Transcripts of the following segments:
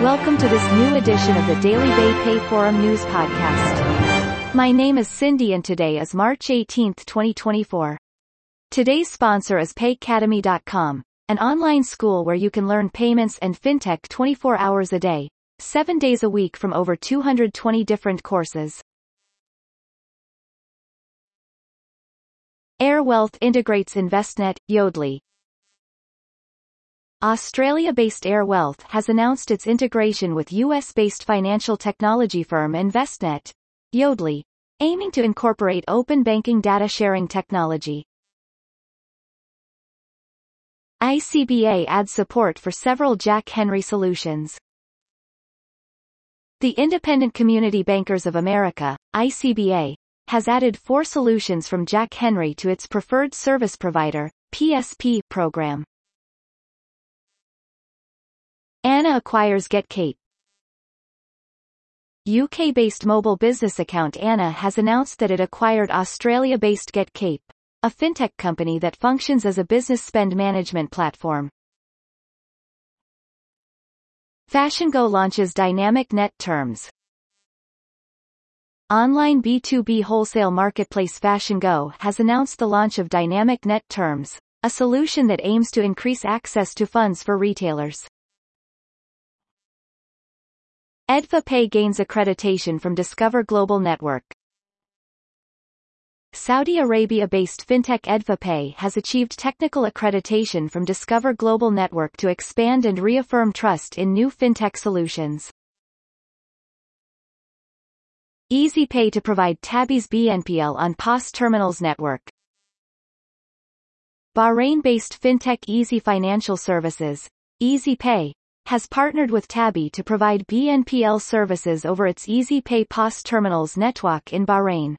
Welcome to this new edition of the Daily Bay Pay Forum News Podcast. My name is Cindy and today is March 18, 2024. Today's sponsor is Paycademy.com, an online school where you can learn payments and fintech 24 hours a day, 7 days a week from over 220 different courses. Air Wealth integrates Envestnet, Yodlee. Australia-based Air Wealth has announced its integration with US-based financial technology firm Envestnet, Yodlee, aiming to incorporate open banking data sharing technology. ICBA adds support for several Jack Henry solutions. The Independent Community Bankers of America, ICBA, has added 4 solutions from Jack Henry to its Preferred Service Provider, PSP, program. Anna acquires GetCape. UK-based mobile business account Anna has announced that it acquired Australia-based GetCape, a fintech company that functions as a business spend management platform. FashionGo launches dynamic net terms. Online B2B wholesale marketplace FashionGo has announced the launch of dynamic net terms, a solution that aims to increase access to funds for retailers. EdvaPay gains accreditation from Discover Global Network. Saudi Arabia-based fintech EdvaPay has achieved technical accreditation from Discover Global Network to expand and reaffirm trust in new fintech solutions. EasyPay to provide Tabby's BNPL on POS Terminals network. Bahrain-based fintech Easy Financial Services, EasyPay, has partnered with Tabby to provide BNPL services over its EasyPay POS Terminals network in Bahrain.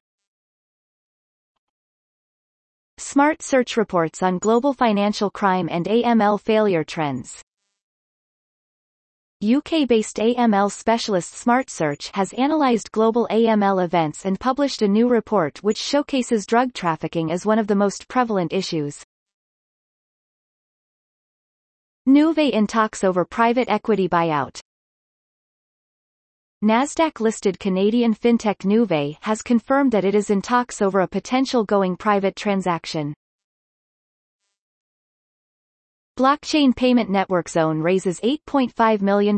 Smart Search reports on global financial crime and AML failure trends. UK-based AML specialist Smart Search has analyzed global AML events and published a new report which showcases drug trafficking as one of the most prevalent issues. Nuvei in talks over private equity buyout. Nasdaq-listed Canadian fintech Nuvei has confirmed that it is in talks over a potential going private transaction. Blockchain payment network Zone raises $8.5 million.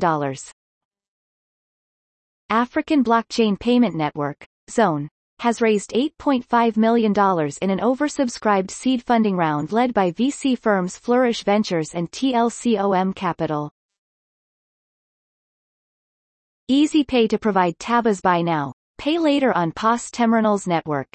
African blockchain payment network, Zone, has raised $8.5 million in an oversubscribed seed funding round led by VC firms Flourish Ventures and TLCOM Capital. EasyPay to provide Tabba's buy now, pay later on POS Terminals network.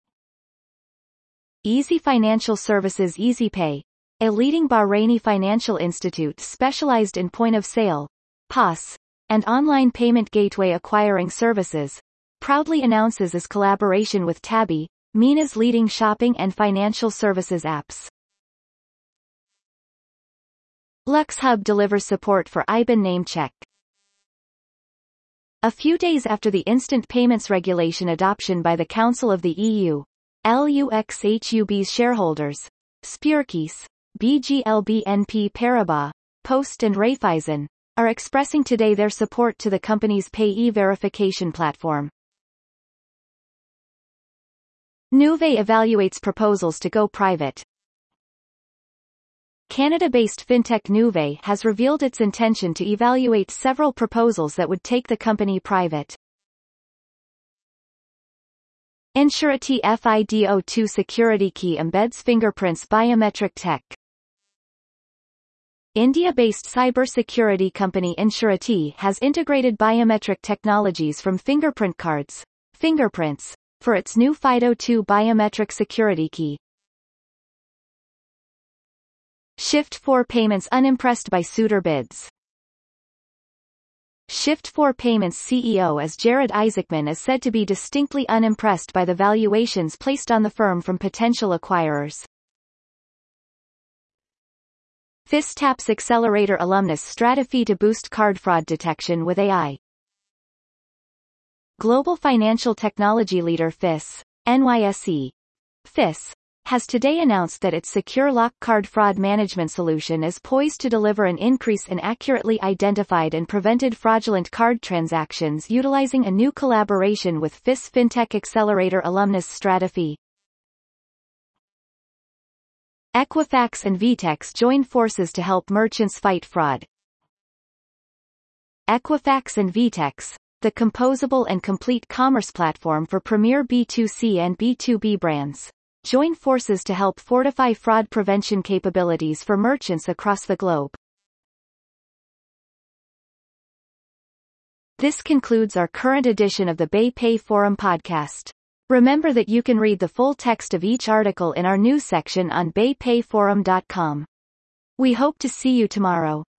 Easy Financial Services EasyPay, a leading Bahraini financial institute specialized in point-of-sale, POS, and online payment gateway acquiring services, proudly announces its collaboration with Tabby, MENA's leading shopping and financial services apps. LuxHub delivers support for IBAN name check. A few days after the instant payments regulation adoption by the Council of the EU, LuxHub's shareholders, Spurekeys, BGL BNP Paribas, Post and Raiffeisen, are expressing today their support to the company's payee verification platform. Nuvei evaluates proposals to go private. Canada-based fintech Nuvei has revealed its intention to evaluate several proposals that would take the company private. Insurity FIDO2 security key embeds fingerprints biometric tech. India-based cybersecurity company Insurity has integrated biometric technologies from fingerprint cards, fingerprints, for its new FIDO2 biometric security key. Shift4 Payments unimpressed by suitor bids. Shift4 Payments CEO as Jared Isaacman is said to be distinctly unimpressed by the valuations placed on the firm from potential acquirers. FIS taps accelerator alumnus Stratify to boost card fraud detection with AI. Global financial technology leader FIS, NYSE. FIS, has today announced that its Secure Lock card fraud management solution is poised to deliver an increase in accurately identified and prevented fraudulent card transactions utilizing a new collaboration with FIS FinTech Accelerator alumnus Stratifi. Equifax and VTEX join forces to help merchants fight fraud. Equifax and VTEX, the composable and complete commerce platform for premier B2C and B2B brands, join forces to help fortify fraud prevention capabilities for merchants across the globe. This concludes our current edition of the BayPay Forum podcast. Remember that you can read the full text of each article in our news section on baypayforum.com. We hope to see you tomorrow.